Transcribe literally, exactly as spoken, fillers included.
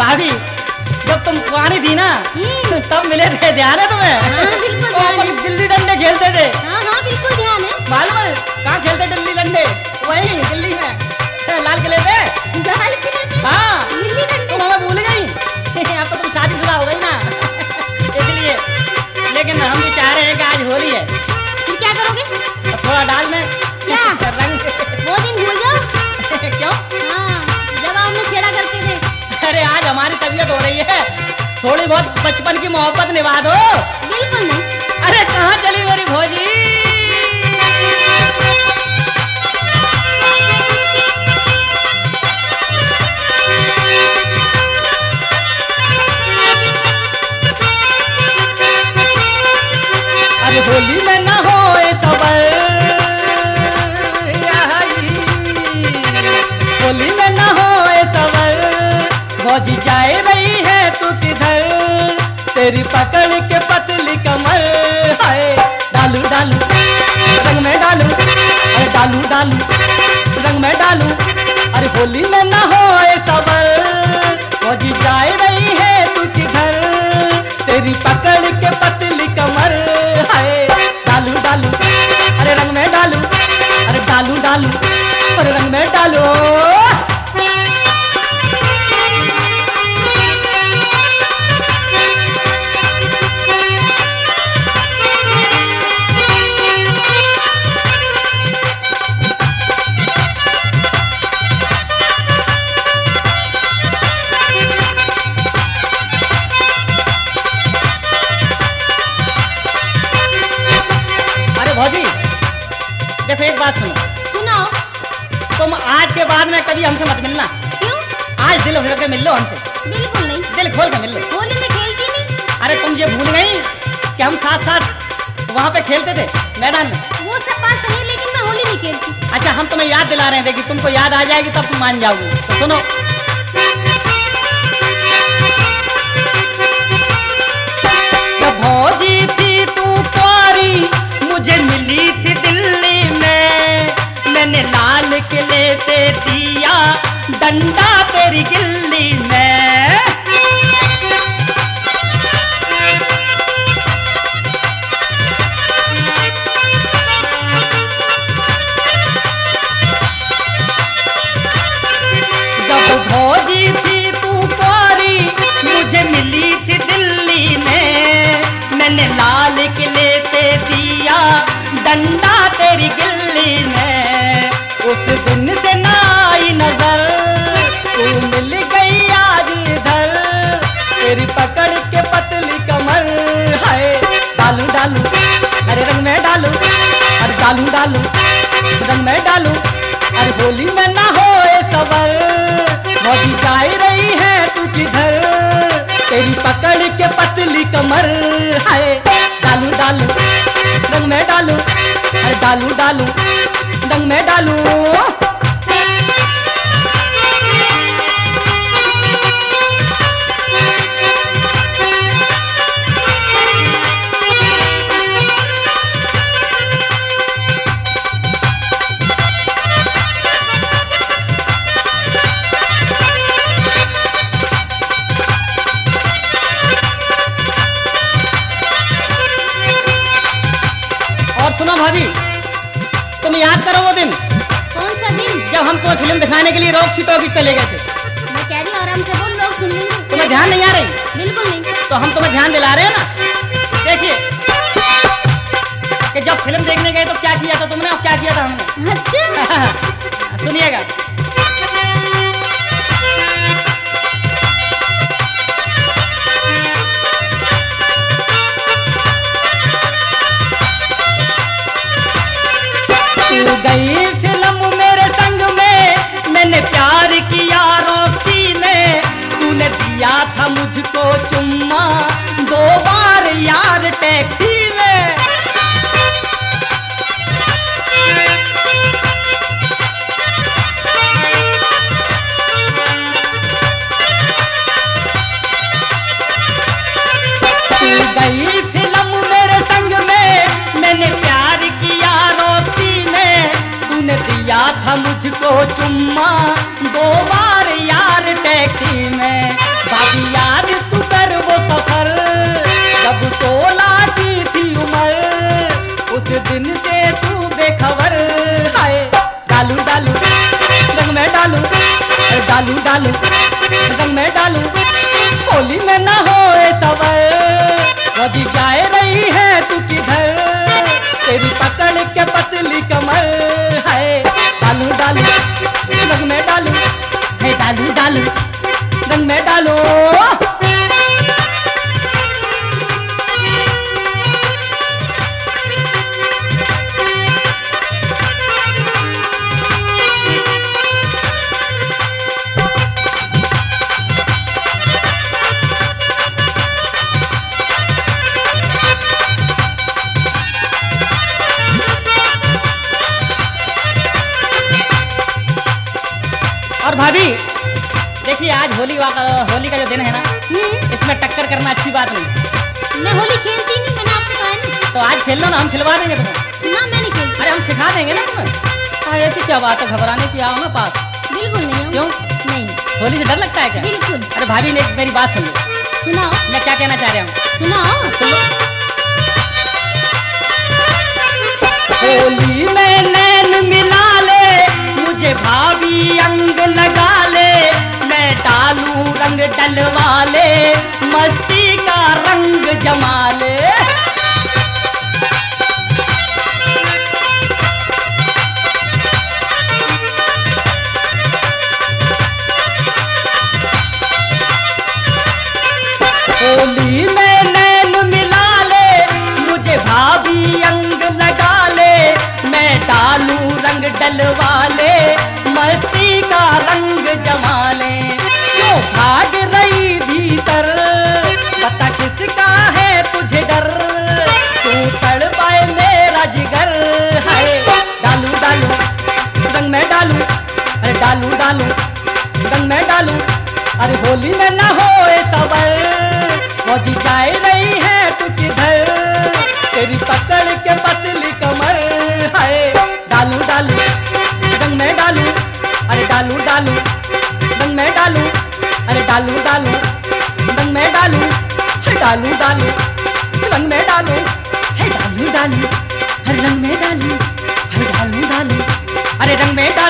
भाभी जब तुम कुआरी थी ना तब मिले थे, ध्यान है तुम्हें? हाँ, बिल्कुल तो ध्यान अपन है। गिल्ली डंडे खेलते थे। हाँ हाँ बिल्कुल ध्यान है। मालूम है कहाँ खेलते गिल्ली डंडे? वही दिल्ली में लाल किले पे। लाल किले पे? हाँ गिल्ली डंडे? तुम हमें भूल गई। अब तो तुम शादीशुदा हो गई ना इसलिए। लेकिन हम भी चाह रहे हैं कि आज होली है। फिर क्या करोगे? तो थोड़ा डाल में क्या? रंग। वो दिन भूल जाओ। क्यों? हाँ जब हमने छेड़ा करते थे। अरे आज हमारी तबीयत हो रही है, थोड़ी बहुत बचपन की मोहब्बत निभा दो। बिल्कुल नहीं। अरे कहाँ चली मेरी भौजी? अरे होली में ना होए सबर, होली में ना होए सबर, भौजी जाए रही है तू किधर, तेरी पकड़ के पतली कमर, हाय डालू डालू रंग में डालू, अरे डालू डालू रंग में डालू, अरे होली में ना होए सबर, भौजी जाए रही है तू किधर, तेरी पकड़ के पतली कमर, हाय डालू डालू अरे रंग में डालू, अरे डालू डालू अरे रंग में डालो। भौजी देखो एक बात सुनो। सुनाओ। तुम आज के बाद में कभी हमसे मत मिलना। क्यों? आज दिल खोल के मिल लो हमसे। बिल्कुल नहीं। दिल खोल के मिल लो। होली में खेलती नहीं। अरे तुम ये भूल गई कि हम साथ साथ वहाँ पे खेलते थे मैदान में। वो सब बात सही है लेकिन मैं होली नहीं खेलती। अच्छा हम तुम्हें याद दिला रहे हैं, देखिए तुमको याद आ जाएगी तब तुम मान जाओगी। तो सुनो भौजी थी तू प्यारी मुझे मिली थी दिल्ली में, मैंने लाल किले पे दिया डंडा तेरी गिल्ली में। जब भौजी थी तू प्यारी मुझे मिली थी दिल्ली में, मैंने लाल किले पे दिया डंडा तेरी गिल्ली में, उस दिन से ना आई नजर तू मिल गई आज इधर, तेरी पकड़ के पतली कमर, हाय डालू डालू अरे रंग में डालू, अरे डालू डालू रंग में डालू, अरे होली में ना होए सबर, भौजी जाए रही है तू किधर, तेरी पकड़ के पतली कमर, हाय डालू डालू रंग में डालू, अरे डालू डालू रंग में डालू। सुनो भाभी तुम याद करो वो दिन। कौन सा दिन? जब हम तुम्हें फिल्म दिखाने के लिए रोक सीटोगी पे ले गए थे। मैं कह रही हूँ आराम से बोल, लोग सुन लेंगे। तुम्हें ध्यान नहीं आ रही? बिल्कुल नहीं। तो हम तुम्हें ध्यान दिला रहे हैं ना। देखिए कि जब फिल्म देखने गए तो क्या किया था तुमने और क्या किया था हमने। अच्छा सुनिएगा। तू गई फिल्म मेरे संग में, मैंने प्यार किया रॉक्सी में, तूने दिया था मुझको चुम्मा दो बार यार टैक्सी में। तू गई फिल्म मेरे संग में, मैंने प्यार किया रॉक्सी में, तूने दिया था मुझको चुम्मा दो बार यार टैक्सी में। डालू रंग में डालू होली में ना होए सवर रोजी जाए रही है तू किधर तेरी पकड़ के पतली कमर है डालू डालू रंग में डालू है डालू डालू रंग में डालू और भाभी देखिए आज होली वा होली का जो दिन है ना हम्म, इसमें टक्कर करना अच्छी बात नहीं। मैं होली खेलती नहीं, मैंने आपसे कहा है ना। तो आज खेल लो ना, हम खिलवा देंगे तुम्हें। ना मैं नहीं खेलती। अरे हम सिखा देंगे ना तुम्हें। हाँ ऐसी क्या बात है, घबराने की आओ ना पास। बिल्कुल नहीं आऊँ। क्यों? नहीं होली से डर लगता है क्या? बिल्कुल। अरे भाभी ने एक मेरी बात सुन लो। सुनाओ मैं क्या कहना चाह रहा हूँ सुनाओ। सुन लो। होली में नैन मिला ले मुझे भाभी अंग लगा ले मैं डालू रंग डलवा ले मस्ती का रंग जमा ले। होली में नैन मिला ले मुझे भाभी अंग लगा ले मैं डालू रंग डलवा ले मस्ती का रंग जमा ले। क्यों भाग रही भीतर पता किसका है तुझे डर तू तड़पाए मेरा जिगर है डालू डालू रंग में डालू अरे डालू डालू रंग में डालू अरे होली में ना होए सवर मौजी जाए रही है तू किधर तेरी पकड़ के पतली कमर है डालू डालू रंग में डालू अरे डालू डालू रंग में डालू अरे डालू डालू रंग में डालू है डालू डालू रंग में डालू है डालू डालू हर रंग में डालू है डालू डालू अरे रंग में डालू